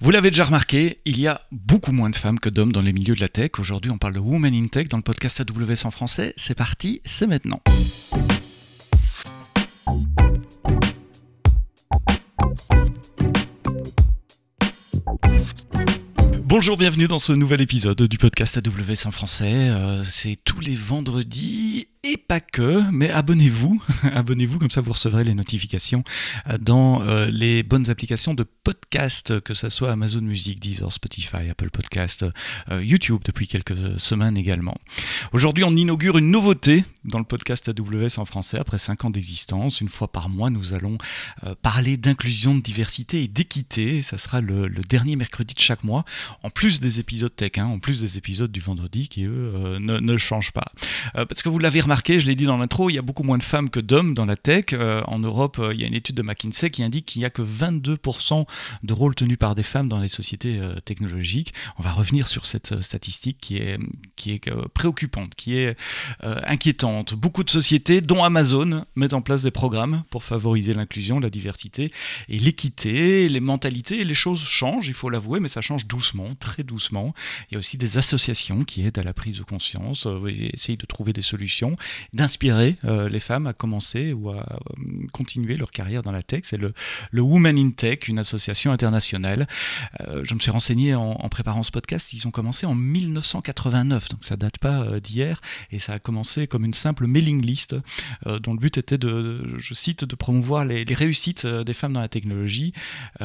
Vous l'avez déjà remarqué, il y a beaucoup moins de femmes que d'hommes dans les milieux de la tech. Aujourd'hui, on parle de Women in Tech dans le podcast AWS en français. C'est parti, c'est maintenant. Bonjour, bienvenue dans ce nouvel épisode du podcast AWS en français. C'est tous les vendredis et pas que, mais abonnez-vous, comme ça vous recevrez les notifications dans les bonnes applications de podcast, que ce soit Amazon Music, Deezer, Spotify, Apple Podcast, YouTube depuis quelques semaines également. Aujourd'hui, on inaugure une nouveauté dans le podcast AWS en français après 5 ans d'existence. Une fois par mois, nous allons parler d'inclusion, de diversité et d'équité. Ça sera le dernier mercredi de chaque mois, en plus des épisodes tech, en plus des épisodes du vendredi qui, eux, ne changent pas. Parce que vous l'avez remarqué, je l'ai dit dans l'intro, il y a beaucoup moins de femmes que d'hommes dans la tech. En Europe, il y a une étude de McKinsey qui indique qu'il n'y a que 22% de rôles tenus par des femmes dans les sociétés technologiques. On va revenir sur cette statistique qui est préoccupante, qui est inquiétante. Beaucoup de sociétés, dont Amazon, mettent en place des programmes pour favoriser l'inclusion, la diversité et l'équité. Les mentalités, les choses changent, il faut l'avouer, mais ça change doucement, très doucement. Il y a aussi des associations qui aident à la prise de conscience, essayent de trouver des solutions, d'inspirer les femmes à commencer ou à continuer leur carrière dans la tech. C'est le Women in Tech, une association internationale. Je me suis renseigné en préparant ce podcast. Ils ont commencé en 1989, donc ça date pas d'hier, et ça a commencé comme une simple mailing list dont le but était je cite, de promouvoir les réussites des femmes dans la technologie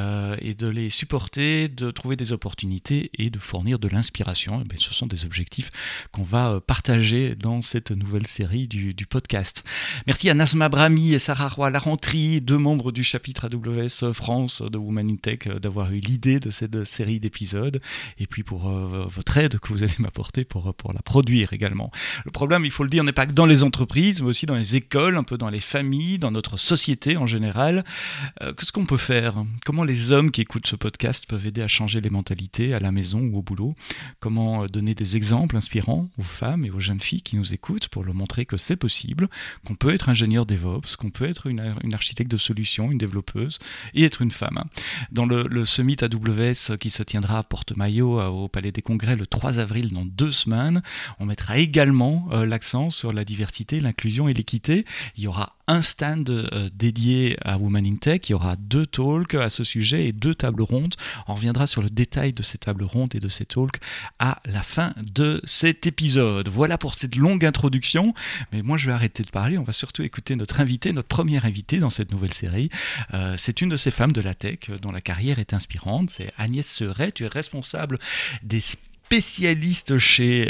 et de les supporter, de trouver des opportunités et de fournir de l'inspiration. Et ce sont des objectifs qu'on va partager dans cette nouvelle série du podcast. Merci à Nazma Brahmi et Sarah Roy-Larentry, 2 membres du chapitre AWS France de Women in Tech, d'avoir eu l'idée de cette série d'épisodes, et puis pour votre aide que vous allez m'apporter pour la produire également. Le problème, il faut le dire, n'est pas que dans les entreprises, mais aussi dans les écoles, un peu dans les familles, dans notre société en général. Qu'est-ce qu'on peut faire ? Comment les hommes qui écoutent ce podcast peuvent aider à changer les mentalités à la maison ou au boulot ? Comment donner des exemples inspirants aux femmes et aux jeunes filles qui nous écoutent pour leur montrer que c'est possible, qu'on peut être ingénieur DevOps, qu'on peut être une architecte de solutions, une développeuse et être une femme. Dans le Summit AWS qui se tiendra à Porte-Maillot au Palais des Congrès le 3 avril dans 2 semaines, on mettra également l'accent sur la diversité, l'inclusion et l'équité. Il y aura un stand dédié à Women in Tech, il y aura 2 talks à ce sujet et 2 tables rondes. On reviendra sur le détail de ces tables rondes et de ces talks à la fin de cet épisode. Voilà pour cette longue introduction, mais moi je vais arrêter de parler, on va surtout écouter notre première invitée dans cette nouvelle série. C'est une de ces femmes de la tech dont la carrière est inspirante, c'est Agnès Serret. Tu es responsable des spécialistes chez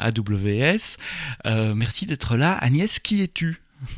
AWS. Merci d'être là. Agnès, qui es-tu ?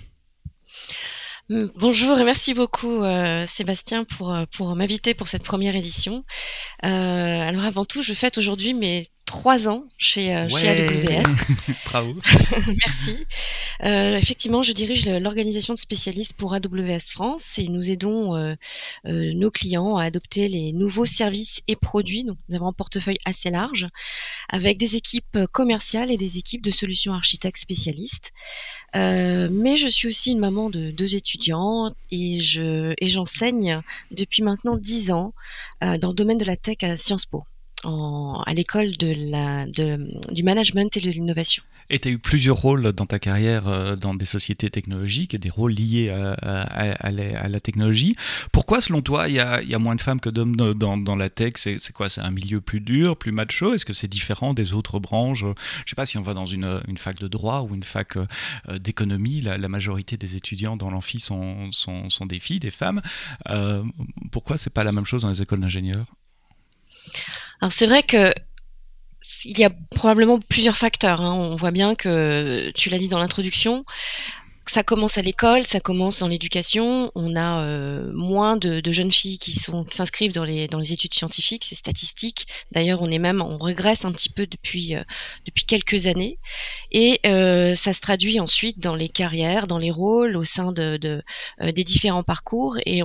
Bonjour et merci beaucoup Sébastien pour m'inviter pour cette première édition. Alors avant tout, je fête aujourd'hui mes 3 ans chez AWS. Bravo. Merci. Effectivement, je dirige l'organisation de spécialistes pour AWS France et nous aidons nos clients à adopter les nouveaux services et produits. Donc, nous avons un portefeuille assez large avec des équipes commerciales et des équipes de solutions architectes spécialistes. Mais je suis aussi une maman de 2 étudiants et j'enseigne depuis maintenant 10 ans dans le domaine de la tech à Sciences Po, à l'école du management et de l'innovation. Et tu as eu plusieurs rôles dans ta carrière dans des sociétés technologiques et des rôles liés à la technologie. Pourquoi, selon toi, il y a moins de femmes que d'hommes dans la tech ? C'est quoi ? C'est un milieu plus dur, plus macho ? Est-ce que c'est différent des autres branches ? Je ne sais pas si on va dans une fac de droit ou une fac d'économie. La majorité des étudiants dans l'amphi sont des filles, des femmes. Pourquoi c'est pas la même chose dans les écoles d'ingénieurs ? Alors c'est vrai que il y a probablement plusieurs facteurs. On voit bien que, tu l'as dit dans l'introduction, ça commence à l'école, ça commence dans l'éducation. On a moins de jeunes filles qui s'inscrivent dans les études scientifiques, c'est statistique. D'ailleurs, on régresse un petit peu depuis quelques années. Et ça se traduit ensuite dans les carrières, dans les rôles, au sein des différents parcours. Et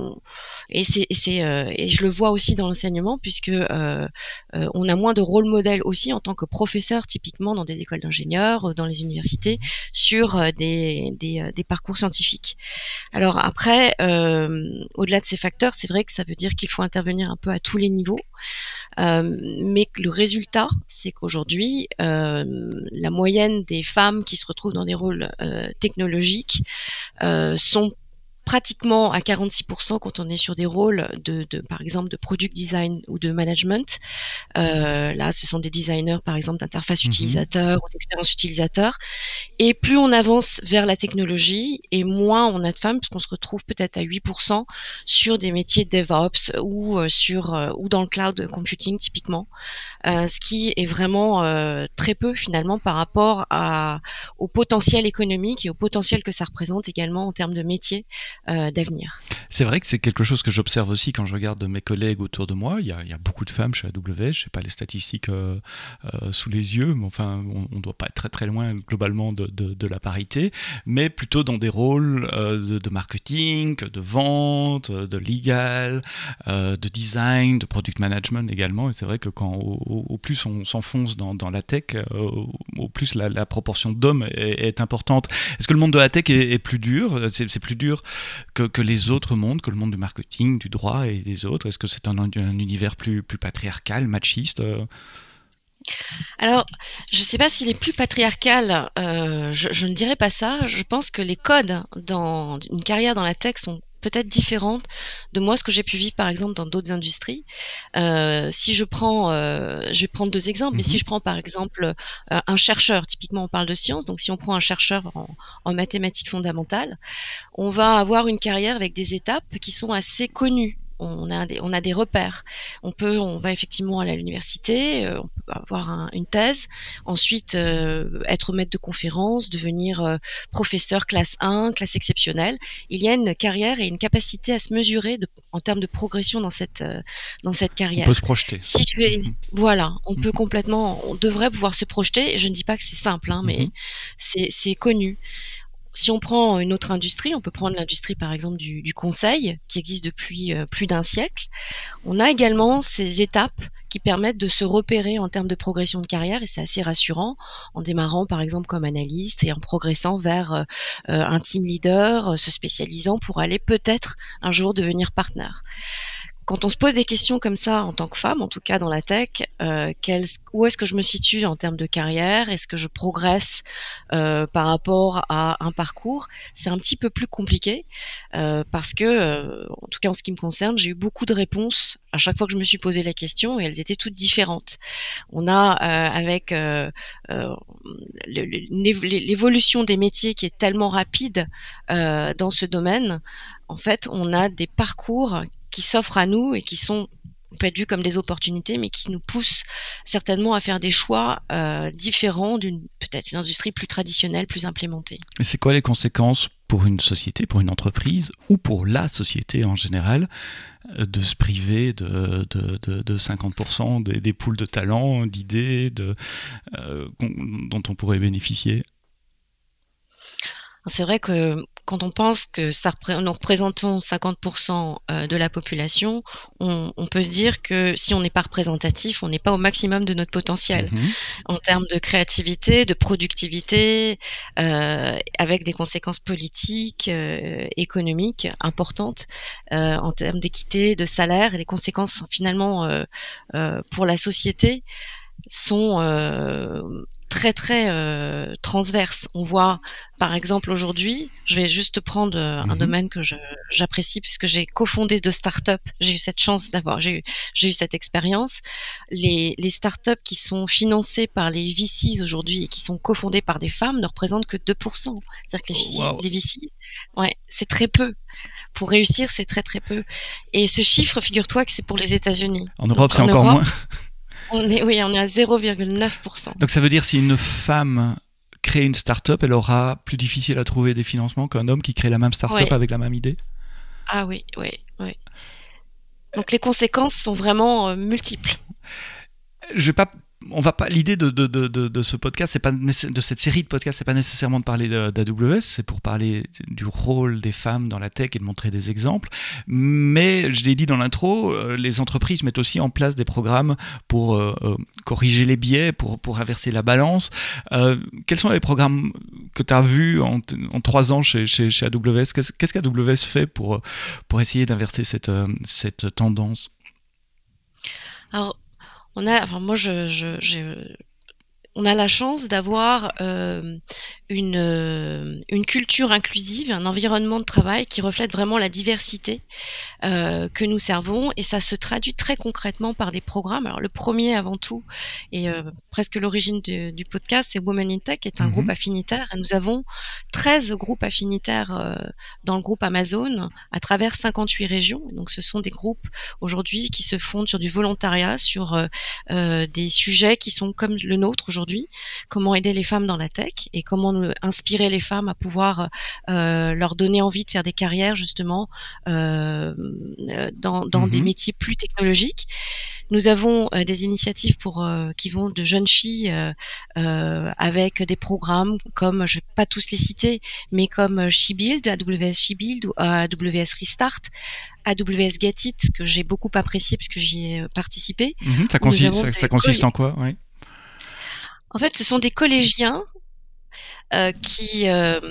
je le vois aussi dans l'enseignement, puisque on a moins de rôle modèle aussi en tant que professeur, typiquement dans des écoles d'ingénieurs, dans les universités, sur des des parcours scientifiques. Alors après, au-delà de ces facteurs, c'est vrai que ça veut dire qu'il faut intervenir un peu à tous les niveaux. Mais le résultat, c'est qu'aujourd'hui, la moyenne des femmes qui se retrouvent dans des rôles technologiques sont pratiquement à 46% quand on est sur des rôles par exemple, de product design ou de management. Là, ce sont des designers, par exemple, d'interface utilisateur ou d'expérience utilisateur. Et plus on avance vers la technologie, et moins on a de femmes, puisqu'on se retrouve peut-être à 8% sur des métiers de DevOps ou ou dans le cloud computing typiquement. Ce qui est vraiment très peu finalement par rapport au potentiel économique et au potentiel que ça représente également en termes de métiers d'avenir. C'est vrai que c'est quelque chose que j'observe aussi quand je regarde mes collègues autour de moi. Il y a beaucoup de femmes chez AWS. Je sais pas les statistiques sous les yeux, mais enfin, on doit pas être très très loin globalement de la parité, mais plutôt dans des rôles de marketing, de vente, de legal, de design, de product management également. Et c'est vrai que quand au plus on s'enfonce dans la tech, au plus la proportion d'hommes est importante. Est-ce que le monde de la tech est plus dur ? C'est plus dur que les autres mondes, que le monde du marketing, du droit et des autres? Est-ce que c'est un univers plus patriarcal, machiste? Alors, je ne sais pas s'il est plus patriarcal, je ne dirais pas ça. Je pense que les codes dans une carrière dans la tech sont peut-être différentes de moi, ce que j'ai pu vivre par exemple dans d'autres industries. Si je prends, je vais prendre 2 exemples, mais si je prends par exemple un chercheur, typiquement on parle de sciences, donc si on prend un chercheur en mathématiques fondamentales, on va avoir une carrière avec des étapes qui sont assez connues. On a des repères. On va effectivement aller à l'université, on peut avoir une thèse, ensuite être maître de conférence, devenir professeur classe 1, classe exceptionnelle. Il y a une carrière et une capacité à se mesurer en termes de progression dans cette carrière. On peut se projeter. Si je vais, voilà, on devrait pouvoir se projeter. Je ne dis pas que c'est simple, hein, mais c'est connu. Si on prend une autre industrie, on peut prendre l'industrie par exemple du conseil, qui existe depuis plus d'un siècle. On a également ces étapes qui permettent de se repérer en termes de progression de carrière, et c'est assez rassurant, en démarrant par exemple comme analyste et en progressant vers un team leader, se spécialisant pour aller peut-être un jour devenir partenaire. Quand on se pose des questions comme ça en tant que femme, en tout cas dans la tech, où est-ce que je me situe en termes de carrière? Est-ce que je progresse par rapport à un parcours? C'est un petit peu plus compliqué parce que, en tout cas en ce qui me concerne, j'ai eu beaucoup de réponses à chaque fois que je me suis posé la question, et elles étaient toutes différentes. On a avec l'évolution des métiers qui est tellement rapide dans ce domaine, en fait, on a des parcours qui s'offrent à nous et qui sont peut-être vus comme des opportunités, mais qui nous poussent certainement à faire des choix différents peut-être une industrie plus traditionnelle, plus implémentée. Et c'est quoi les conséquences pour une société, pour une entreprise, ou pour la société en général, de se priver de 50% des pools de talents, d'idées dont on pourrait bénéficier? C'est vrai que quand on pense que nous représentons 50% de la population, on peut se dire que si on n'est pas représentatif, on n'est pas au maximum de notre potentiel en termes de créativité, de productivité, avec des conséquences politiques, économiques importantes, en termes d'équité, de salaire, et les conséquences finalement pour la société sont très très transverses. On voit par exemple aujourd'hui, je vais juste prendre un domaine que j'apprécie puisque j'ai cofondé 2 startups. J'ai eu cette chance j'ai eu cette expérience. Les startups qui sont financées par les VCs aujourd'hui et qui sont cofondées par des femmes ne représentent que 2%. C'est-à-dire que les VCs, ouais, c'est très peu. Pour réussir, c'est très très peu. Et ce chiffre, figure-toi que c'est pour les États-Unis. En Europe, c'est encore moins. On est à 0,9%. Donc ça veut dire si une femme crée une start-up, elle aura plus difficile à trouver des financements qu'un homme qui crée la même start-up avec la même idée? Ah oui. Donc les conséquences sont vraiment multiples. Je vais pas on va pas. L'idée de ce podcast, c'est pas de cette série de podcasts, c'est pas nécessairement de parler d'AWS, c'est pour parler du rôle des femmes dans la tech et de montrer des exemples. Mais je l'ai dit dans l'intro, les entreprises mettent aussi en place des programmes pour corriger les biais, pour inverser la balance. Quels sont les programmes que tu as vus en 3 ans chez AWS? Qu'est-ce qu'AWS fait pour essayer d'inverser cette tendance? Alors, on a la chance d'avoir une culture inclusive, un environnement de travail qui reflète vraiment la diversité que nous servons, et ça se traduit très concrètement par des programmes. Alors le premier avant tout, et presque l'origine du podcast, c'est Women in Tech, qui est un groupe affinitaire, et nous avons 13 groupes affinitaires dans le groupe Amazon à travers 58 régions. Donc ce sont des groupes aujourd'hui qui se fondent sur du volontariat, sur des sujets qui sont comme le nôtre aujourd'hui: comment aider les femmes dans la tech et comment inspirer les femmes à pouvoir leur donner envie de faire des carrières justement dans des métiers plus technologiques. Nous avons des initiatives qui vont de jeunes filles avec des programmes comme, je vais pas tous les citer, mais comme SheBuild, AWS SheBuild ou AWS Restart, AWS Get It, que j'ai beaucoup apprécié puisque j'y ai participé. Ça consiste en quoi? Ouais. En fait, ce sont des collégiens à qui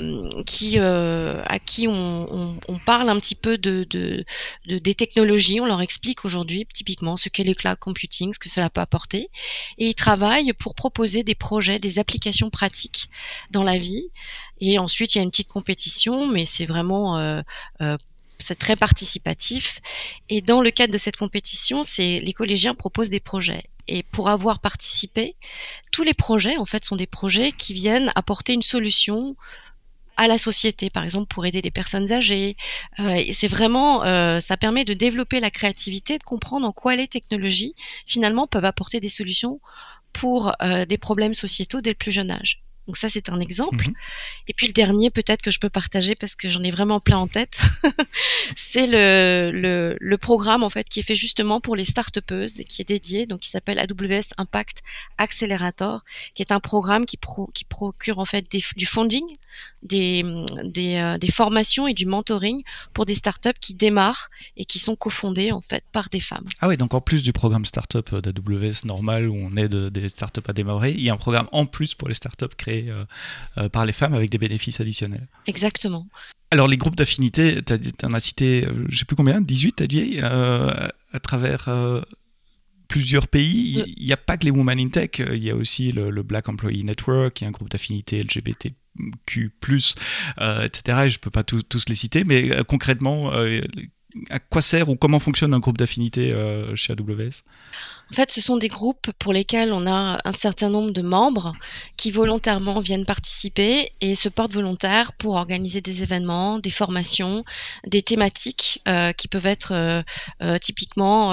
on parle un petit peu des technologies. On leur explique aujourd'hui typiquement ce qu'est le cloud computing, ce que cela peut apporter, et ils travaillent pour proposer des projets, des applications pratiques dans la vie. Et ensuite, il y a une petite compétition, mais c'est vraiment c'est très participatif. Et dans le cadre de cette compétition, les collégiens proposent des projets. Et pour avoir participé, tous les projets, en fait, sont des projets qui viennent apporter une solution à la société, par exemple pour aider des personnes âgées. Et c'est vraiment, ça permet de développer la créativité, de comprendre en quoi les technologies, finalement, peuvent apporter des solutions pour des problèmes sociétaux dès le plus jeune âge. Donc ça, c'est un exemple. Et puis le dernier, peut-être que je peux partager parce que j'en ai vraiment plein en tête, c'est le programme en fait qui est fait justement pour les start-upeuses et qui est dédié, donc qui s'appelle AWS Impact Accelerator, qui est un programme qui procure en fait du funding, des formations et du mentoring pour des startups qui démarrent et qui sont cofondées en fait par des femmes. Ah oui, donc en plus du programme startup d'AWS normal où on aide des startups à démarrer, il y a un programme en plus pour les startups créés par les femmes avec des bénéfices additionnels. Exactement. Alors les groupes d'affinité, tu en as cité, je ne sais plus combien, 18 t'as dit, à travers plusieurs pays. Il n'y a pas que les Women in Tech, il y a aussi le Black Employee Network, il y a un groupe d'affinité LGBTQ+, etc. Et je ne peux pas tous les citer, mais concrètement, à quoi sert ou comment fonctionne un groupe d'affinité chez AWS ? En fait, ce sont des groupes pour lesquels on a un certain nombre de membres qui volontairement viennent participer et se portent volontaires pour organiser des événements, des formations, des thématiques qui peuvent être typiquement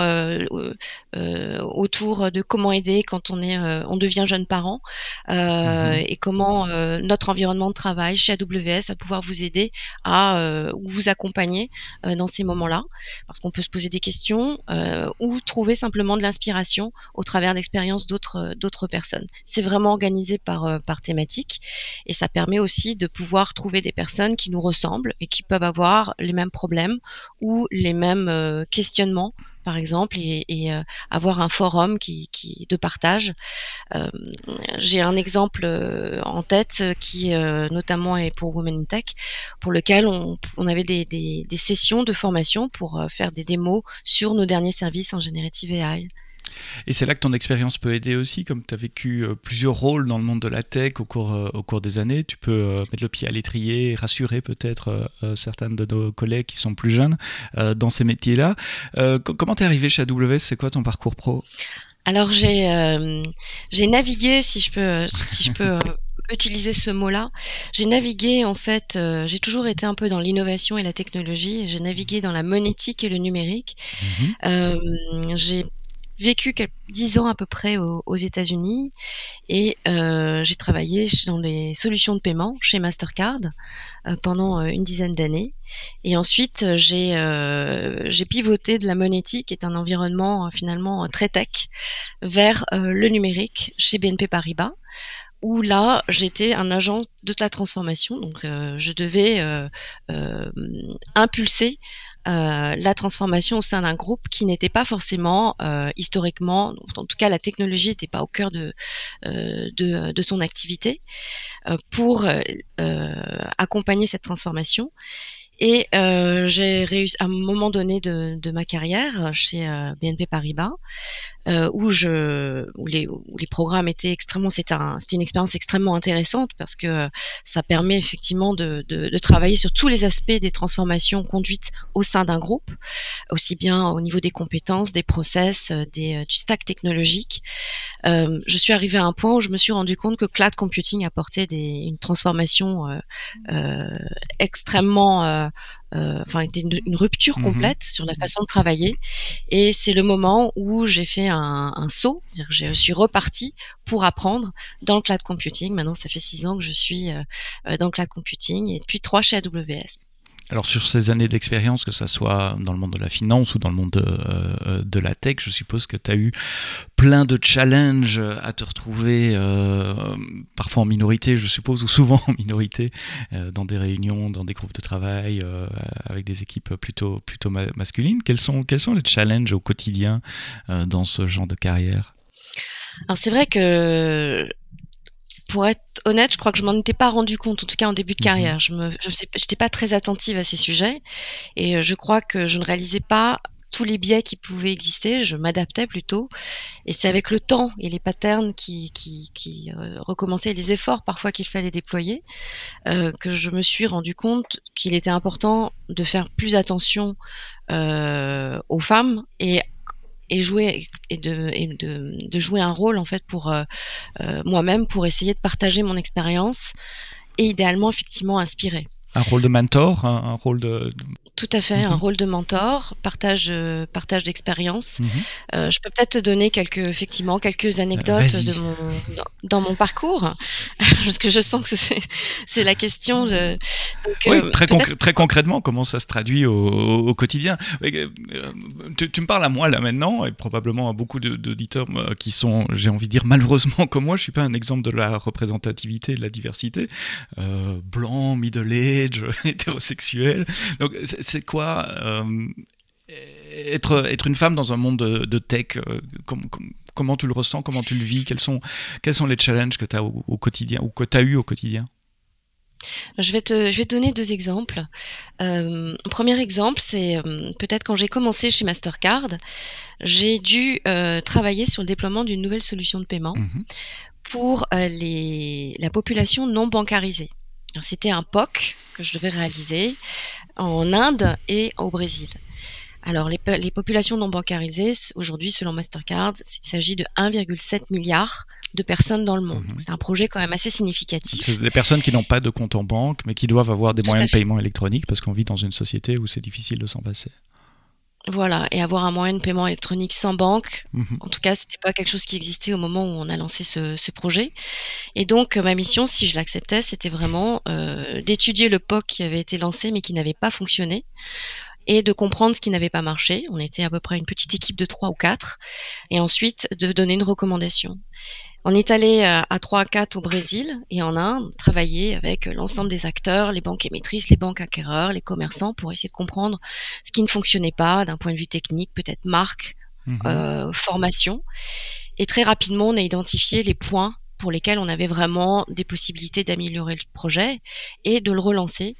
autour de comment aider quand on devient jeune parent et comment notre environnement de travail chez AWS va pouvoir vous aider à vous accompagner dans ces moments-là, parce qu'on peut se poser des questions ou trouver simplement de l'inspiration au travers d'expériences d'autres personnes. C'est vraiment organisé par thématique et ça permet aussi de pouvoir trouver des personnes qui nous ressemblent et qui peuvent avoir les mêmes problèmes ou les mêmes questionnements, par exemple, et avoir un forum de partage. J'ai un exemple en tête qui notamment est pour Women in Tech, pour lequel on avait des sessions de formation pour faire des démos sur nos derniers services en Generative AI. Et c'est là que ton expérience peut aider aussi, comme tu as vécu plusieurs rôles dans le monde de la tech au cours des années. Tu peux mettre le pied à l'étrier et rassurer peut-être certaines de nos collègues qui sont plus jeunes dans ces métiers-là. Comment t'es arrivé chez AWS ? C'est quoi ton parcours pro ? Alors j'ai navigué, si je peux utiliser ce mot-là. J'ai navigué en fait, j'ai toujours été un peu dans l'innovation et la technologie. Et j'ai navigué dans la monétique et le numérique. J'ai vécu 10 ans à peu près aux États-Unis et j'ai travaillé dans les solutions de paiement chez Mastercard pendant une dizaine d'années. Et ensuite, j'ai pivoté de la monétique, qui est un environnement finalement très tech, vers le numérique chez BNP Paribas, où là, j'étais un agent de la transformation. Donc, je devais impulser la transformation au sein d'un groupe qui n'était pas forcément historiquement, en tout cas la technologie n'était pas au cœur de son activité, pour accompagner cette transformation. Et j'ai réussi à un moment donné de ma carrière chez BNP Paribas, où les programmes étaient extrêmement, c'était une expérience extrêmement intéressante parce que ça permet effectivement de travailler sur tous les aspects des transformations conduites au sein d'un groupe, aussi bien au niveau des compétences, des process, du stack technologique. Je suis arrivée à un point où je me suis rendu compte que cloud computing apportait une transformation extrêmement enfin, était une rupture complète sur la façon de travailler. Et c'est le moment où j'ai fait un saut, c'est-à-dire que je suis repartie pour apprendre dans le cloud computing. Maintenant, ça fait 6 ans que je suis dans le cloud computing et depuis 3 chez AWS. Alors sur ces années d'expérience, que ça soit dans le monde de la finance ou dans le monde de la tech, je suppose que tu as eu plein de challenges à te retrouver, parfois en minorité, je suppose, ou souvent en minorité, dans des réunions, dans des groupes de travail, avec des équipes plutôt masculines. Quels sont les challenges au quotidien dans ce genre de carrière ? Alors c'est vrai que, pour être honnête, je crois que je m'en étais pas rendu compte, en tout cas en début de carrière. J'étais pas très attentive à ces sujets et je crois que je ne réalisais pas tous les biais qui pouvaient exister. Je m'adaptais plutôt, et c'est avec le temps et les patterns qui recommençaient, les efforts parfois qu'il fallait déployer, que je me suis rendu compte qu'il était important de faire plus attention aux femmes et de jouer un rôle en fait pour moi-même, pour essayer de partager mon expérience et idéalement effectivement inspirer. Un rôle de mentor, un rôle de... Tout à fait, un rôle de mentor, partage d'expérience. Je peux peut-être te donner quelques anecdotes dans mon parcours, parce que je sens que c'est la question de. Donc, oui, très concrètement, comment ça se traduit au quotidien. Tu me parles à moi là maintenant, et probablement à beaucoup d'auditeurs qui sont, j'ai envie de dire malheureusement comme moi, je suis pas un exemple de la représentativité, de la diversité. Blanc, middle age, hétérosexuel. Donc c'est quoi être une femme dans un monde de tech, comment tu le ressens, comment tu le vis, quels sont les challenges que tu as au quotidien ou que tu as eu au quotidien? Je vais te donner 2 exemples. Premier exemple, c'est peut-être quand j'ai commencé chez Mastercard, j'ai dû travailler sur le déploiement d'une nouvelle solution de paiement pour la population non bancarisée. Alors, c'était un POC que je devais réaliser en Inde et au Brésil. Alors, les populations non bancarisées, aujourd'hui, selon Mastercard, il s'agit de 1,7 milliard de personnes dans le monde. Donc, c'est un projet quand même assez significatif. C'est des personnes qui n'ont pas de compte en banque, mais qui doivent avoir des moyens de paiement électroniques, parce qu'on vit dans une société où c'est difficile de s'en passer. Voilà, et avoir un moyen de paiement électronique sans banque, en tout cas, c'était pas quelque chose qui existait au moment où on a lancé ce projet. Et donc, ma mission, si je l'acceptais, c'était vraiment d'étudier le POC qui avait été lancé mais qui n'avait pas fonctionné, et de comprendre ce qui n'avait pas marché. On était à peu près une petite équipe de 3 ou 4, et ensuite de donner une recommandation. On est allé à 3 à 4 au Brésil et en Inde, travailler avec l'ensemble des acteurs, les banques émettrices, les banques acquéreurs, les commerçants, pour essayer de comprendre ce qui ne fonctionnait pas d'un point de vue technique, peut-être marque, formation. Et très rapidement, on a identifié les points pour lesquels on avait vraiment des possibilités d'améliorer le projet et de le relancer,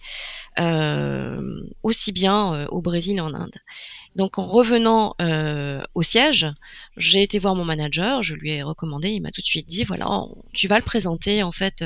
aussi bien au Brésil et en Inde. Donc en revenant au siège, j'ai été voir mon manager, je lui ai recommandé, il m'a tout de suite dit voilà, tu vas le présenter en fait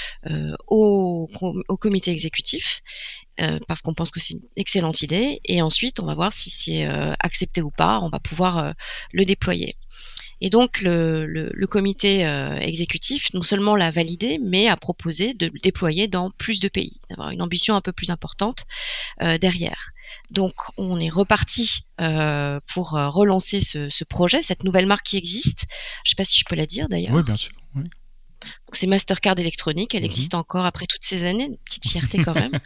au comité exécutif, parce qu'on pense que c'est une excellente idée, et ensuite on va voir si c'est accepté ou pas, on va pouvoir le déployer. Et donc le comité exécutif non seulement l'a validé, mais a proposé de le déployer dans plus de pays, d'avoir une ambition un peu plus importante derrière. Donc on est reparti pour relancer ce projet, cette nouvelle marque qui existe. Je ne sais pas si je peux la dire Oui, d'ailleurs. bien sûr. Oui. Donc c'est Mastercard électronique, elle existe encore après toutes ces années, une petite fierté quand même.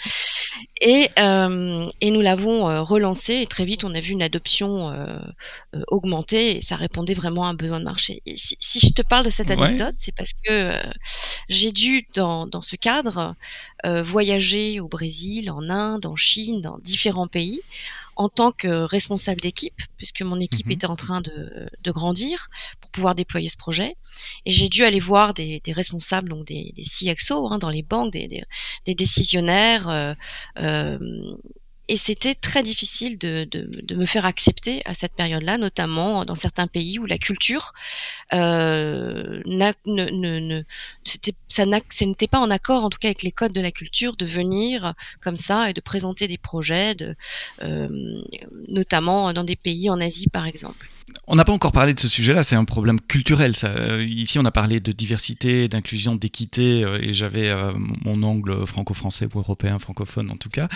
Et nous l'avons relancé et très vite on a vu une adoption augmenter et ça répondait vraiment à un besoin de marché. Et si je te parle de cette Ouais. anecdote, c'est parce que j'ai dû dans ce cadre voyager au Brésil, en Inde, en Chine, dans différents pays en tant que responsable d'équipe, puisque mon équipe Mhm. était en train de grandir pour pouvoir déployer ce projet. Et j'ai dû aller voir des responsables, donc des CXO dans les banques, des décisionnaires. Euh, et c'était très difficile de me faire accepter à cette période-là, notamment dans certains pays où la culture n'a, ne, ça n'était pas en accord, en tout cas avec les codes de la culture, de venir comme ça et de présenter des projets, euh, notamment dans des pays en Asie, par exemple. On n'a pas encore parlé de ce sujet-là, c'est un problème culturel. Ça. Ici, on a parlé de diversité, d'inclusion, d'équité, et j'avais mon angle franco-français ou européen, francophone en tout cas.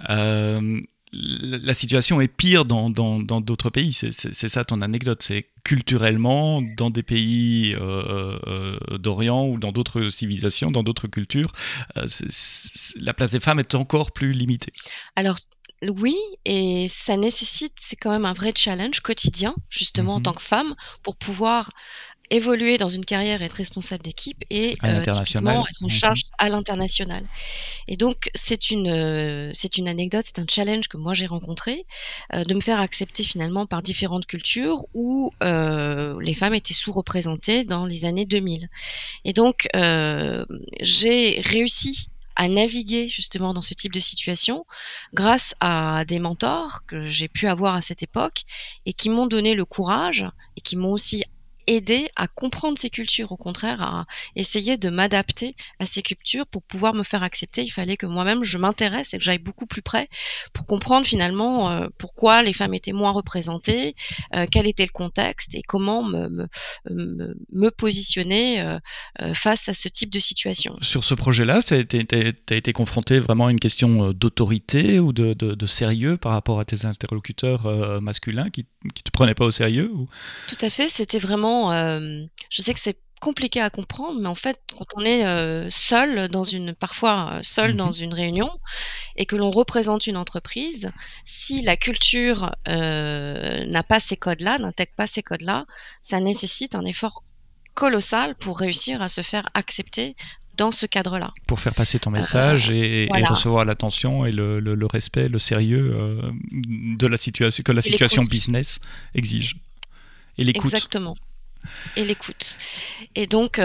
La situation est pire dans d'autres pays. C'est ça ton anecdote. C'est culturellement, dans des pays d'Orient ou dans d'autres civilisations, dans d'autres cultures, la place des femmes est encore plus limitée. Alors, oui, et ça nécessite, c'est quand même un vrai challenge quotidien, justement, en tant Mhm. que femme, pour pouvoir évoluer dans une carrière, être responsable d'équipe et À l'international. typiquement être en Mhm. charge à l'international. Et donc c'est une anecdote, c'est un challenge que moi j'ai rencontré, de me faire accepter finalement par différentes cultures où, les femmes étaient sous-représentées dans les années 2000. Et donc j'ai réussi à naviguer justement dans ce type de situation grâce à des mentors que j'ai pu avoir à cette époque et qui m'ont donné le courage et qui m'ont aussi aidé à comprendre ces cultures, au contraire, à essayer de m'adapter à ces cultures pour pouvoir me faire accepter. Il fallait que moi-même je m'intéresse et que j'aille beaucoup plus près pour comprendre finalement pourquoi les femmes étaient moins représentées, quel était le contexte et comment me positionner face à ce type de situation. Sur ce projet-là, tu as été confronté vraiment à une question d'autorité ou de sérieux par rapport à tes interlocuteurs masculins qui ne te prenaient pas au sérieux ou... Tout à fait, c'était vraiment, je sais que c'est compliqué à comprendre, mais en fait, quand on est seul dans une parfois seul dans Mhm. une réunion et que l'on représente une entreprise, si la culture n'a pas ces codes-là, n'intègre pas ces codes-là, ça nécessite un effort colossal pour réussir à se faire accepter dans ce cadre-là. Pour faire passer ton Heu, message et voilà, recevoir l'attention et le respect, le sérieux de la situation, que la et situation l'écoute, business exige. Et l'écoute. exactement. Et l'écoute. Et donc,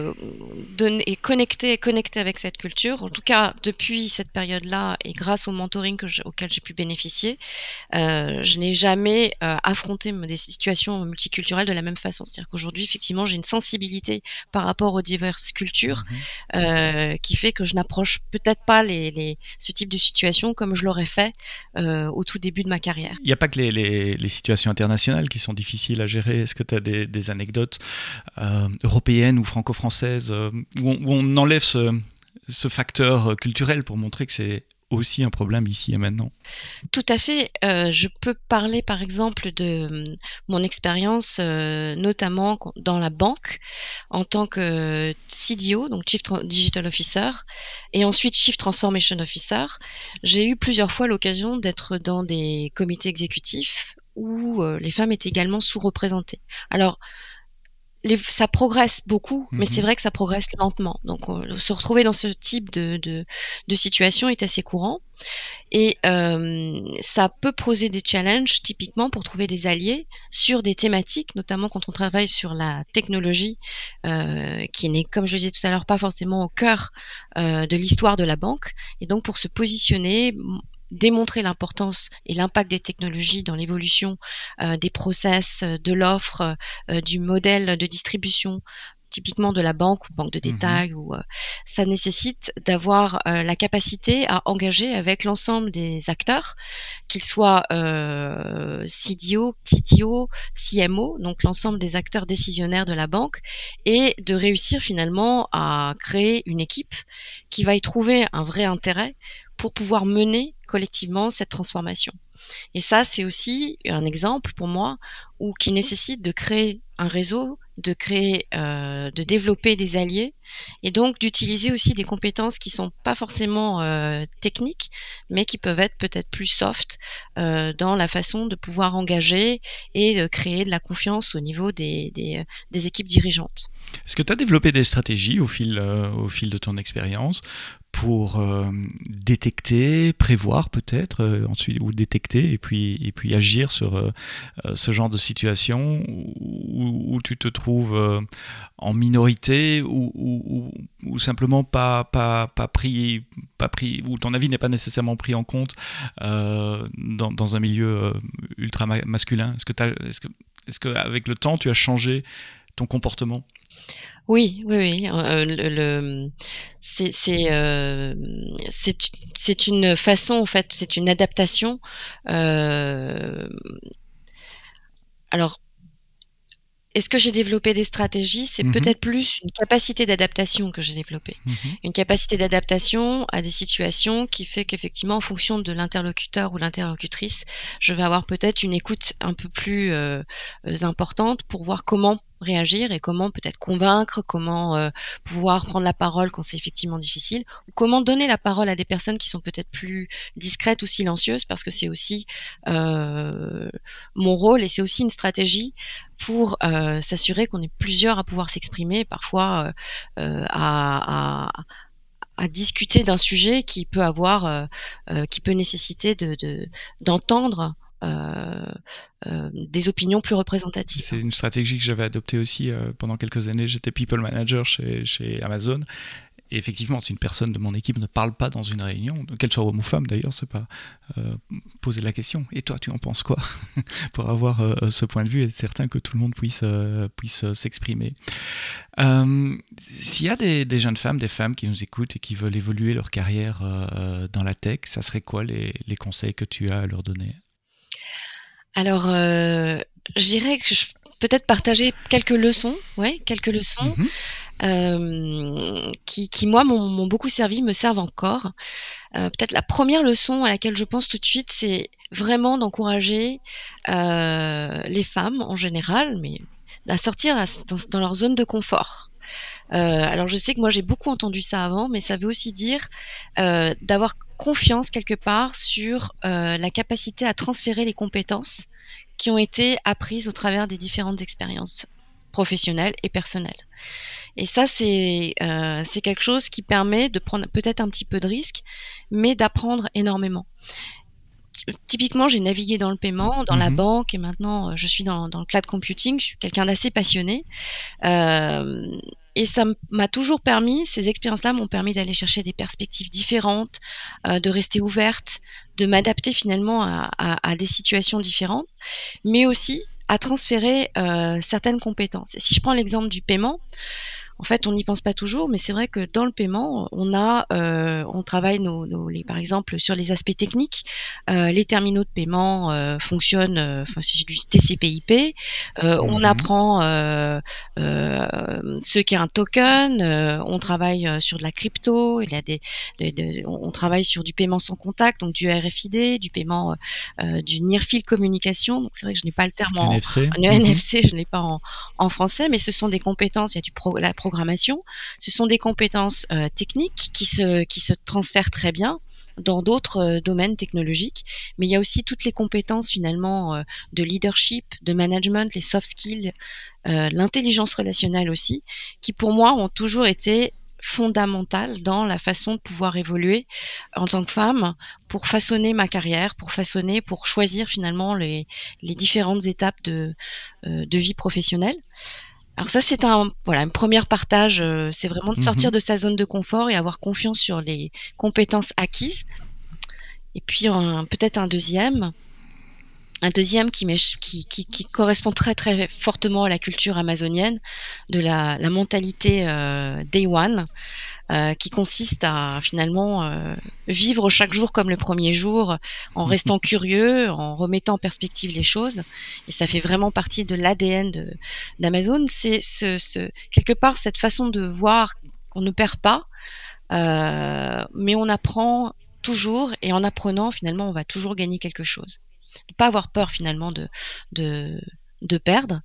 connecter avec cette culture. En tout cas, depuis cette période-là et grâce au mentoring auquel j'ai pu bénéficier, je n'ai jamais affronté des situations multiculturelles de la même façon. C'est-à-dire qu'aujourd'hui, effectivement, j'ai une sensibilité par rapport aux diverses cultures Mhm. qui fait que je n'approche peut-être pas ce type de situation comme je l'aurais fait au tout début de ma carrière. Il n'y a pas que les situations internationales qui sont difficiles à gérer. Est-ce que tu as des anecdotes européennes ou franco-françaises où on enlève ce facteur culturel pour montrer que c'est aussi un problème ici et maintenant? Tout à fait. Je peux parler, par exemple, de mon expérience, notamment dans la banque en tant que CDO, donc Chief Digital Officer et ensuite Chief Transformation Officer. J'ai eu plusieurs fois l'occasion d'être dans des comités exécutifs où, les femmes étaient également sous-représentées. Alors ça progresse beaucoup, mais c'est Mhm. vrai que ça progresse lentement. Donc se retrouver dans ce type de situation est assez courant. Et ça peut poser des challenges typiquement pour trouver des alliés sur des thématiques, notamment quand on travaille sur la technologie, qui n'est, comme je le disais tout à l'heure, pas forcément au cœur de l'histoire de la banque. Et donc pour se positionner, démontrer l'importance et l'impact des technologies dans l'évolution des process, de l'offre, du modèle de distribution, typiquement de la banque ou banque de détail, ou ça nécessite d'avoir la capacité à engager avec l'ensemble des acteurs, qu'ils soient CDO, CTO, CMO, donc l'ensemble des acteurs décisionnaires de la banque, et de réussir finalement à créer une équipe qui va y trouver un vrai intérêt pour pouvoir mener collectivement cette transformation. Et ça, c'est aussi un exemple pour moi qui nécessite de créer un réseau, de développer des alliés, et donc d'utiliser aussi des compétences qui sont pas forcément techniques, mais qui peuvent être peut-être plus soft dans la façon de pouvoir engager et de créer de la confiance au niveau des équipes dirigeantes. Est-ce que tu as développé des stratégies au fil de ton expérience pour détecter, prévoir peut-être, ensuite, ou détecter et puis agir sur ce genre de situation où tu te trouves en minorité ou simplement pas pris, où ton avis n'est pas nécessairement pris en compte dans un milieu ultra masculin? Est-ce que avec le temps tu as changé ton comportement? Oui, oui, oui. C'est c'est, heu, c'est une façon, en fait, c'est une adaptation. Hem, alors, est-ce que j'ai développé des stratégies? C'est Mhm, peut-être plus une capacité d'adaptation que j'ai développée. mhm. Une capacité d'adaptation à des situations qui fait qu'effectivement, en fonction de l'interlocuteur ou l'interlocutrice, je vais avoir peut-être une écoute un peu plus, importante pour voir comment réagir et comment peut-être convaincre, comment, pouvoir prendre la parole quand c'est effectivement difficile, ou comment donner la parole à des personnes qui sont peut-être plus discrètes ou silencieuses, parce que c'est aussi, mon rôle, et c'est aussi une stratégie pour s'assurer qu'on est plusieurs à pouvoir s'exprimer, parfois à discuter d'un sujet qui peut nécessiter d'entendre des opinions plus représentatives. C'est une stratégie que j'avais adoptée aussi pendant quelques années. J'étais people manager chez Amazon. Et effectivement, si une personne de mon équipe ne parle pas dans une réunion, qu'elle soit homme ou femme d'ailleurs, c'est pas poser la question. Et toi, tu en penses quoi? Pour avoir ce point de vue et être certain que tout le monde puisse s'exprimer. S'il y a des jeunes femmes, des femmes qui nous écoutent et qui veulent évoluer leur carrière dans la tech, ça serait quoi les conseils que tu as à leur donner? Alors, je dirais que peut-être partager quelques leçons, ouais, quelques leçons, Mhm, qui moi m'ont beaucoup servi, me servent encore. Peut-être la première leçon à laquelle je pense tout de suite, c'est vraiment d'encourager, les femmes en général, mais à sortir dans leur zone de confort. Alors je sais que moi j'ai beaucoup entendu ça avant, mais ça veut aussi dire, d'avoir confiance quelque part sur, la capacité à transférer les compétences qui ont été apprises au travers des différentes expériences professionnelles et personnelles. Et ça, c'est quelque chose qui permet de prendre peut-être un petit peu de risque, mais d'apprendre énormément. Typiquement, j'ai navigué dans le paiement, dans la mhm. banque, et maintenant, je suis dans le cloud computing. Je suis quelqu'un d'assez passionné, hem et ça m'a toujours permis, ces expériences-là m'ont permis d'aller chercher des perspectives différentes, de rester ouverte, de m'adapter finalement à des situations différentes, mais aussi à transférer, certaines compétences. Et si je prends l'exemple du paiement, en fait, on n'y pense pas toujours, mais c'est vrai que dans le paiement, on travaille par exemple, sur les aspects techniques. Les terminaux de paiement, fonctionnent, enfin, c'est du TCP/IP. On Mhm. apprend, ce qu'est un token. On travaille, sur de la crypto. Il y a on travaille sur du paiement sans contact, donc du RFID, du paiement, du Near Field Communication. Donc c'est vrai que je n'ai pas le terme NFC. en Mhm. NFC, je ne l'ai pas en français, mais ce sont des compétences. Il y a la programmation. Ce sont des compétences techniques qui se transfèrent très bien dans d'autres domaines technologiques. Mais il y a aussi toutes les compétences finalement de leadership, de management, les soft skills, l'intelligence relationnelle aussi, qui pour moi ont toujours été fondamentales dans la façon de pouvoir évoluer en tant que femme, pour façonner ma carrière, pour choisir finalement les différentes étapes de vie professionnelle. Alors ça, c'est un premier partage, c'est vraiment de sortir Mhm. de sa zone de confort et avoir confiance sur les compétences acquises. Et puis peut-être un deuxième, Un deuxième qui correspond très, très fortement à la culture amazonienne, de la mentalité, day one, qui consiste à finalement, vivre chaque jour comme le premier jour, en restant curieux, en remettant en perspective les choses, et ça fait vraiment partie de l'ADN d'Amazon. C'est quelque part cette façon de voir qu'on ne perd pas, mais on apprend toujours, et en apprenant finalement on va toujours gagner quelque chose. Ne pas avoir peur finalement de de perdre.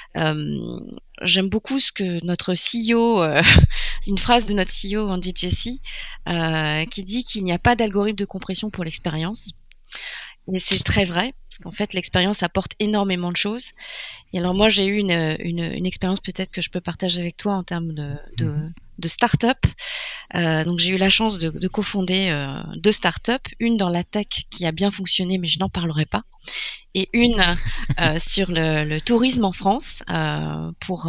J'aime beaucoup ce que notre CEO, une phrase de notre CEO Andy Jassy, qui dit qu'il n'y a pas d'algorithme de compression pour l'expérience. Et c'est très vrai, parce qu'en fait l'expérience apporte énormément de choses. Et alors moi j'ai eu une expérience peut-être que je peux partager avec toi en termes de start-up. Donc j'ai eu la chance de cofonder, 2 start-up, une dans la tech qui a bien fonctionné, mais je n'en parlerai pas, et une, sur le tourisme en France, pour,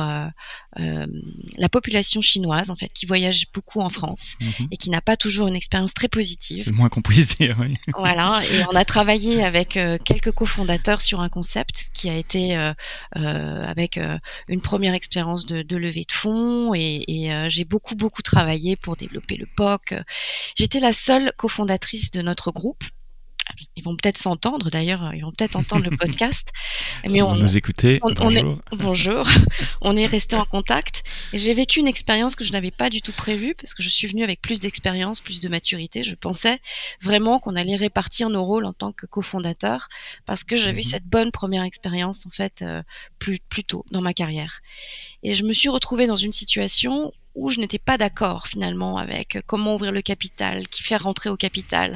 la population chinoise, en fait, qui voyage beaucoup en France et qui n'a pas toujours une expérience très positive. C'est le moins qu'on puisse dire, oui. Voilà, et on a travaillé avec, quelques cofondateurs sur un concept qui a été, avec, une première expérience de levée de fonds, et j'ai beaucoup, beaucoup travaillé pour développer le POC. J'étais la seule cofondatrice de notre groupe. Ils vont peut-être s'entendre d'ailleurs, ils vont peut-être entendre le podcast, mais Si vous nous écoutez, on est bonjour. bonjour, on est resté en contact, et j'ai vécu une expérience que je n'avais pas du tout prévue, parce que je suis venue avec plus d'expérience, plus de maturité. Je pensais vraiment qu'on allait répartir nos rôles en tant que cofondateurs, parce que j'avais eu cette bonne première expérience en fait, plus tôt dans ma carrière. Et je me suis retrouvée dans une situation où je n'étais pas d'accord finalement avec comment ouvrir le capital, qui faire rentrer au capital.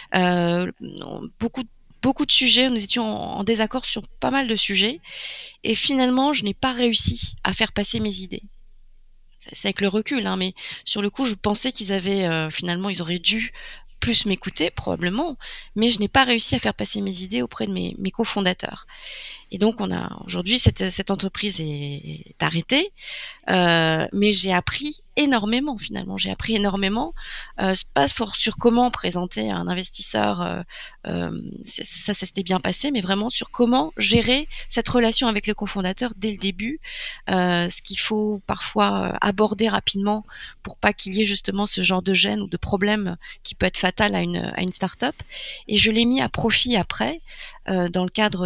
Beaucoup beaucoup de sujets, nous étions en désaccord sur pas mal de sujets, et finalement, je n'ai pas réussi à faire passer mes idées. C'est avec le recul, hein, mais sur le coup, je pensais qu'ils avaient, finalement, ils auraient dû plus m'écouter probablement, mais je n'ai pas réussi à faire passer mes idées auprès de mes cofondateurs. Et donc on a aujourd'hui cette entreprise est arrêtée. Mais j'ai appris énormément finalement. J'ai appris énormément, pas for sur comment présenter à un investisseur, ça s'était bien passé, mais vraiment sur comment gérer cette relation avec le cofondateur dès le début, ce qu'il faut parfois, aborder rapidement pour pas qu'il y ait justement ce genre de gêne ou de problème qui peut être fatal à une start-up. Et je l'ai mis à profit après, dans le cadre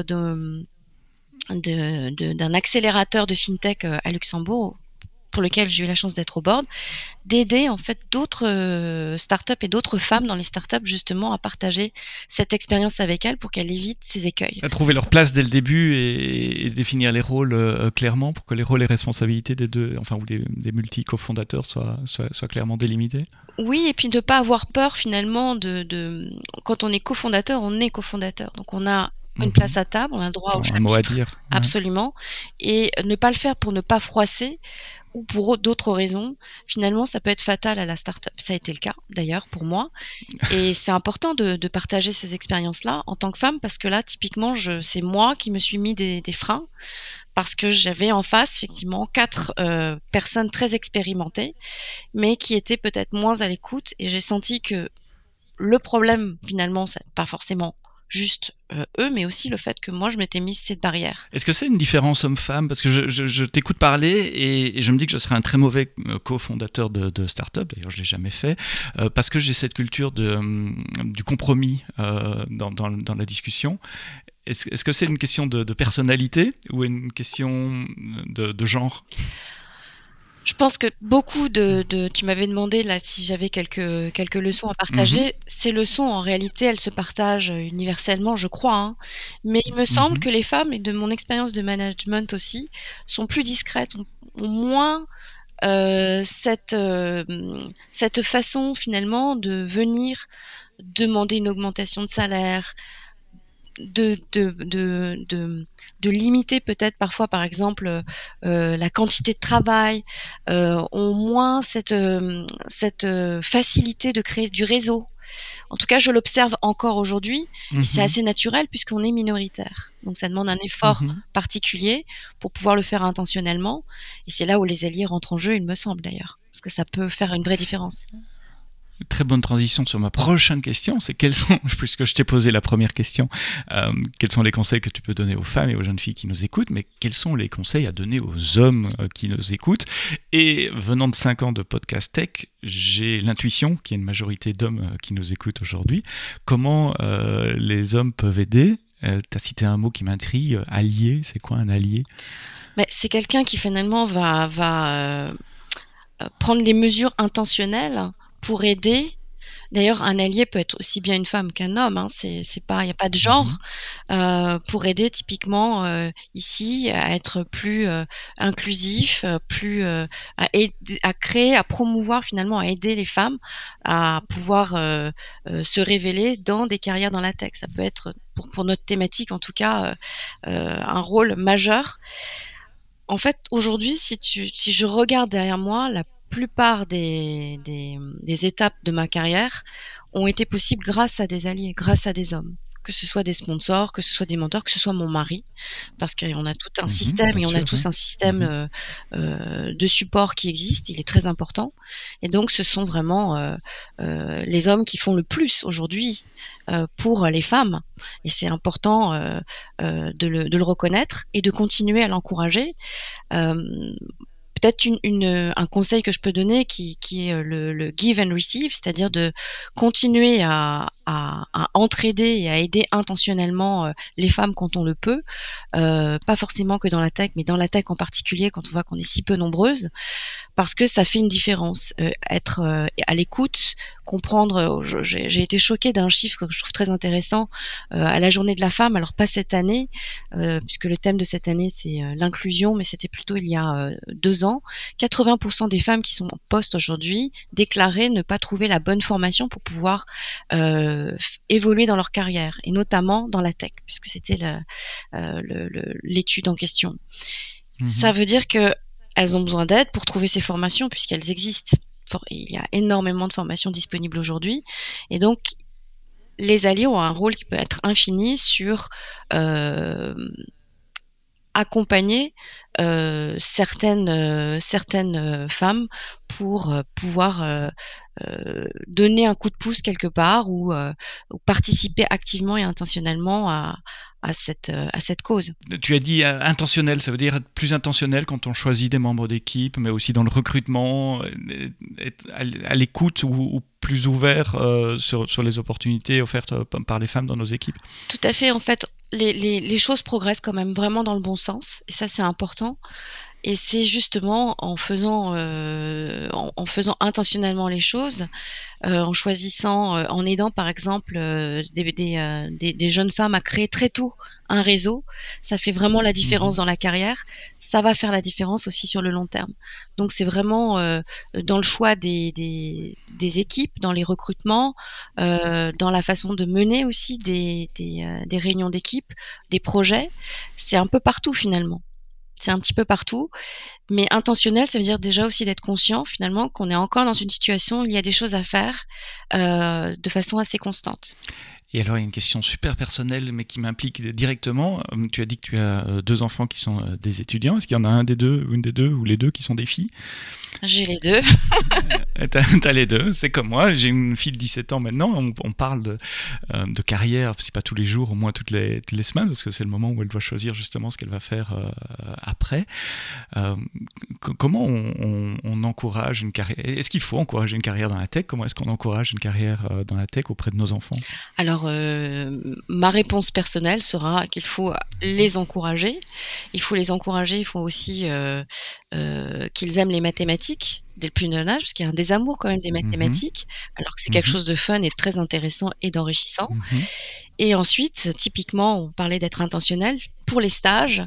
d'un accélérateur de fintech, à Luxembourg, pour lequel j'ai eu la chance d'être au board, d'aider en fait d'autres, startups et d'autres femmes dans les startups justement à partager cette expérience avec elles pour qu'elles évitent ces écueils. À trouver leur place dès le début et définir les rôles clairement pour que les rôles et responsabilités des deux, enfin ou des multi-cofondateurs soient clairement délimités. Oui, et puis de pas avoir peur finalement quand on est cofondateur, on est cofondateur. Donc on a une place à table, on a le droit au Un mot à chapitre, dire. Ouais. absolument, et ne pas le faire pour ne pas froisser ou pour d'autres raisons. Finalement, ça peut être fatal à la start-up. Ça a été le cas d'ailleurs pour moi, et c'est important de partager ces expériences-là en tant que femme, parce que là, typiquement, c'est moi qui me suis mis des freins, parce que j'avais en face effectivement 4 personnes très expérimentées, mais qui étaient peut-être moins à l'écoute, et j'ai senti que le problème finalement, c'est pas forcément juste, eux, mais aussi le fait que moi je m'étais mise cette barrière. Est-ce que c'est une différence homme-femme? Parce que je t'écoute parler et je me dis que je serais un très mauvais cofondateur de start-up, d'ailleurs je ne l'ai jamais fait, parce que j'ai cette culture du compromis dans la discussion. Est-ce que c'est une question de personnalité ou une question de genre? Je pense que beaucoup tu m'avais demandé là si j'avais quelques leçons à partager. Ces leçons, en réalité, elles se partagent universellement, je crois, hein. Mais il me semble que les femmes, et de mon expérience de management aussi, sont plus discrètes, ont moins, cette façon finalement de venir demander une augmentation de salaire, de limiter peut-être parfois, par exemple, la quantité de travail, ont moins cette facilité de créer du réseau. En tout cas, je l'observe encore aujourd'hui, et c'est assez naturel puisqu'on est minoritaire. Donc ça demande un effort particulier pour pouvoir le faire intentionnellement, et c'est là où les alliés rentrent en jeu, il me semble d'ailleurs, parce que ça peut faire une vraie différence. Très bonne transition sur ma prochaine question, c'est puisque je t'ai posé la première question, quels sont les conseils que tu peux donner aux femmes et aux jeunes filles qui nous écoutent, mais quels sont les conseils à donner aux hommes qui nous écoutent? Et venant de 5 ans de podcast tech, j'ai l'intuition qu'il y a une majorité d'hommes qui nous écoutent aujourd'hui. Comment les hommes peuvent aider? Tu as cité un mot qui m'intrigue, allié, c'est quoi un allié? Mais c'est quelqu'un qui finalement va prendre les mesures intentionnelles pour aider. D'ailleurs, un allié peut être aussi bien une femme qu'un homme, hein, c'est pas, il n'y a pas de genre, pour aider typiquement ici à être plus inclusif, plus à créer, à promouvoir finalement, à aider les femmes à pouvoir se révéler dans des carrières dans la tech. Ça peut être, pour notre thématique en tout cas, un rôle majeur. En fait, aujourd'hui, si je regarde derrière moi, la plupart des étapes de ma carrière ont été possibles grâce à des alliés, grâce à des hommes. Que ce soit des sponsors, que ce soit des mentors, que ce soit mon mari, parce qu'on a tout un système Bien et on a sûr, tous un système de support qui existe, il est très important. Et donc, ce sont vraiment les hommes qui font le plus aujourd'hui pour les femmes. Et c'est important de le reconnaître et de continuer à l'encourager. Peut-être un conseil que je peux donner qui est le give and receive, c'est-à-dire de continuer à entraider et à aider intentionnellement les femmes quand on le peut, pas forcément que dans la tech, mais dans la tech en particulier quand on voit qu'on est si peu nombreuses, parce que ça fait une différence. Être à l'écoute, comprendre. J'ai été choquée d'un chiffre que je trouve très intéressant à la Journée de la femme. Alors pas cette année, puisque le thème de cette année c'est l'inclusion, mais c'était plutôt il y a 2 ans. 80% des femmes qui sont en poste aujourd'hui déclaraient ne pas trouver la bonne formation pour pouvoir évoluer dans leur carrière, et notamment dans la tech, puisque c'était l'étude en question. Ça veut dire que elles ont besoin d'aide pour trouver ces formations puisqu'elles existent. Il y a énormément de formations disponibles aujourd'hui, et donc les alliés ont un rôle qui peut être infini sur accompagner certaines femmes pour pouvoir donner un coup de pouce quelque part, ou participer activement et intentionnellement à cette cause. Tu as dit intentionnel, ça veut dire être plus intentionnel quand on choisit des membres d'équipe, mais aussi dans le recrutement, être à l'écoute ou plus ouvert sur les opportunités offertes par les femmes dans nos équipes. Tout à fait, en fait, les choses progressent quand même vraiment dans le bon sens, et ça c'est important. Et c'est justement en faisant intentionnellement les choses, en choisissant, en aidant par exemple des jeunes femmes à créer très tôt un réseau. Ça fait vraiment la différence dans la carrière. Ça va faire la différence aussi sur le long terme. Donc c'est vraiment dans le choix des équipes, dans les recrutements, dans la façon de mener aussi des réunions d'équipe, des projets. C'est un peu partout finalement. C'est un petit peu partout, mais intentionnel, ça veut dire déjà aussi d'être conscient finalement qu'on est encore dans une situation où il y a des choses à faire de façon assez constante. Et alors, il y a une question super personnelle, mais qui m'implique directement. Tu as dit que tu as 2 enfants qui sont des étudiants. Est-ce qu'il y en a un des deux, une des deux, ou les deux qui sont des filles? J'ai les deux. T'as les deux, c'est comme moi. J'ai une fille de 17 ans maintenant. On parle de carrière, c'est pas tous les jours, au moins toutes les semaines, parce que c'est le moment où elle doit choisir justement ce qu'elle va faire après. Comment on encourage une carrière? Est-ce qu'il faut encourager une carrière dans la tech? Comment est-ce qu'on encourage une carrière dans la tech auprès de nos enfants? Alors, ma réponse personnelle sera qu'il faut les encourager. Il faut les encourager, il faut aussi qu'ils aiment les mathématiques dès le plus jeune âge, parce qu'il y a un désamour quand même des mathématiques, alors que c'est quelque chose de fun et de très intéressant et d'enrichissant. Et ensuite, typiquement, on parlait d'être intentionnel. Pour les stages,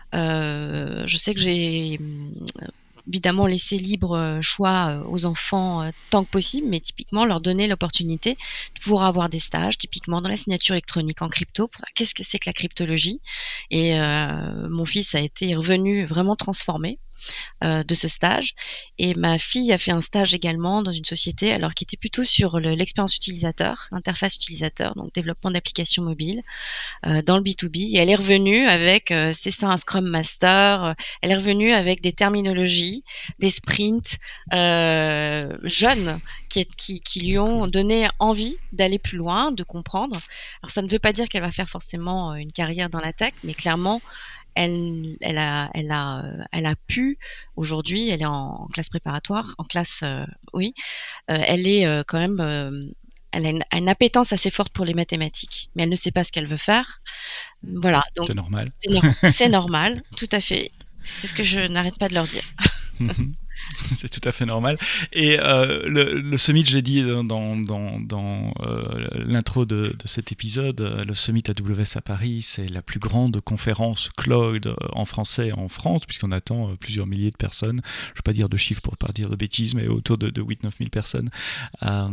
je sais que j'ai évidemment laisser libre choix aux enfants tant que possible, mais typiquement leur donner l'opportunité de pouvoir avoir des stages, typiquement dans la signature électronique, en crypto. Qu'est-ce que c'est que la cryptologie? Et mon fils est revenu vraiment transformé. de ce stage. Et ma fille a fait un stage également dans une société, alors qui était plutôt sur l'expérience utilisateur, l'interface utilisateur, donc développement d'applications mobiles dans le B2B. Et elle est revenue avec, c'est ça, un Scrum Master. Elle est revenue avec des terminologies, des sprints jeunes qui lui ont donné envie d'aller plus loin, de comprendre. Alors ça ne veut pas dire qu'elle va faire forcément une carrière dans la tech, mais clairement elle a pu aujourd'hui, elle est en classe préparatoire, en classe, oui, elle est quand même, elle a une appétence assez forte pour les mathématiques, mais elle ne sait pas ce qu'elle veut faire. Voilà, donc C'est normal. c'est normal, tout à fait. C'est ce que je n'arrête pas de leur dire. C'est tout à fait normal. Et le Summit, je l'ai dit dans l'intro de cet épisode, le Summit AWS à Paris, c'est la plus grande conférence cloud en français en France, puisqu'on attend plusieurs milliers de personnes. Je ne vais pas dire de chiffres pour ne pas dire de bêtises, mais autour de 8-9 000 personnes à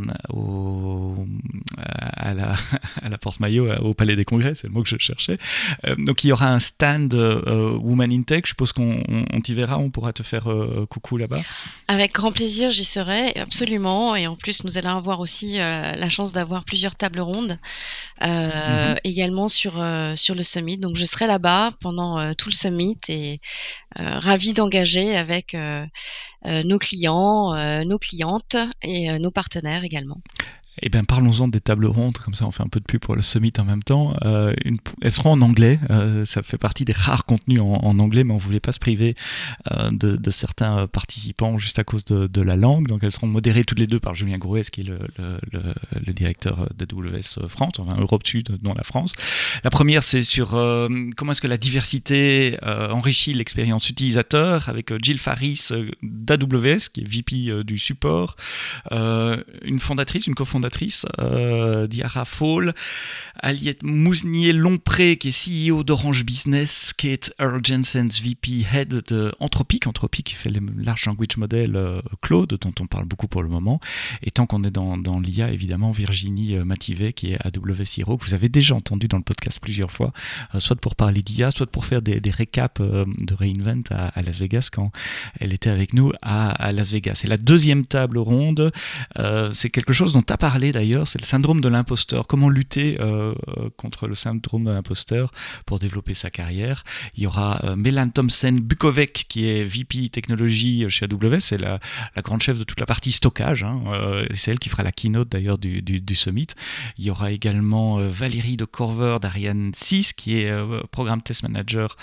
la Porte-Maillot, au Palais des Congrès, c'est le mot que je cherchais. Donc il y aura un stand Women in Tech, je suppose qu'on t'y verra, on pourra te faire coucou là-bas. Avec grand plaisir, j'y serai, absolument. Et en plus, nous allons avoir aussi la chance d'avoir plusieurs tables rondes également sur le summit. Donc, je serai là-bas pendant tout le summit et ravie d'engager avec nos clients, nos clientes et nos partenaires également. Eh bien, parlons-en des tables rondes, comme ça on fait un peu de pub pour le Summit en même temps. Elles seront en anglais, ça fait partie des rares contenus en anglais, mais on ne voulait pas se priver de certains participants juste à cause de la langue. Donc elles seront modérées toutes les deux par Julien Grouès, qui est le directeur d'AWS France, enfin Europe Sud dans la France. La première, c'est sur comment est-ce que la diversité enrichit l'expérience utilisateur, avec Jill Faris d'AWS, qui est VP du support, une cofondatrice, Diara Fall, Aliette Mousnier-Lompré, qui est CEO d'Orange Business, Kate Earl-Jensens, VP Head de Anthropic, qui fait les Large Language Model Claude, dont on parle beaucoup pour le moment. Et tant qu'on est dans l'IA, évidemment, Virginie Mativet, qui est AWS Hero, que vous avez déjà entendu dans le podcast plusieurs fois, soit pour parler d'IA, soit pour faire des récaps de reInvent à Las Vegas, quand elle était avec nous à Las Vegas. Et la deuxième table ronde, c'est quelque chose dont tu as parlé d'ailleurs, c'est le syndrome de l'imposteur. Comment lutter contre le syndrome de l'imposteur pour développer sa carrière. Il y aura Mélan Thomsen-Bukovec, qui est VP technologie chez AWS, c'est la grande chef de toute la partie stockage, c'est elle qui fera la keynote d'ailleurs du Summit. Il y aura également Valérie de Corver d'Ariane 6, qui est programme test manager,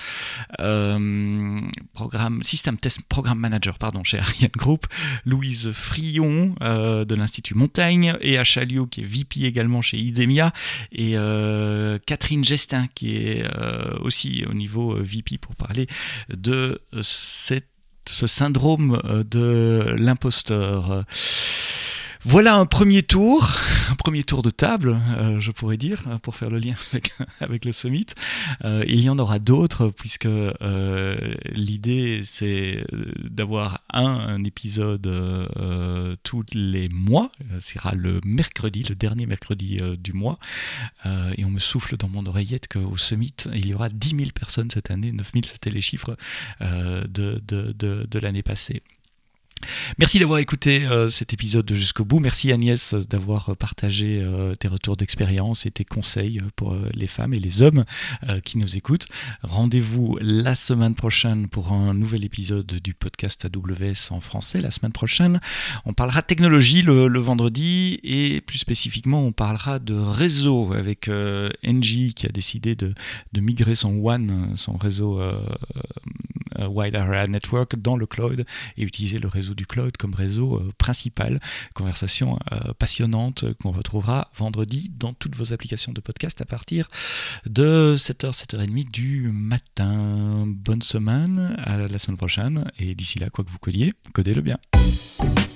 système test programme manager chez Ariane Group. Louise Frion de l'Institut Montaigne, et Achalio, qui est VP également chez Idemia, et Catherine Gestin, qui est aussi au niveau VP, pour parler de ce syndrome de l'imposteur. Voilà un premier tour de table, je pourrais dire, pour faire le lien avec le Summit. Il y en aura d'autres, puisque l'idée, c'est d'avoir un épisode tous les mois. Ce sera le dernier mercredi du mois. Et on me souffle dans mon oreillette qu'au Summit, il y aura 10 000 personnes cette année. 9 000, c'était les chiffres de l'année passée. Merci d'avoir écouté cet épisode jusqu'au bout. Merci Agnès d'avoir partagé tes retours d'expérience et tes conseils pour les femmes et les hommes qui nous écoutent. Rendez-vous la semaine prochaine pour un nouvel épisode du podcast AWS en français. La semaine prochaine, on parlera technologie le vendredi, et plus spécifiquement, on parlera de réseau avec Engie, qui a décidé de migrer son WAN, son réseau Wide Area Network, dans le cloud, et utiliser le réseau du cloud comme réseau principal. Conversation passionnante qu'on retrouvera vendredi dans toutes vos applications de podcast à partir de 7h, 7h30 du matin. Bonne semaine, à la semaine prochaine, et d'ici là, quoi que vous codiez, codez-le bien.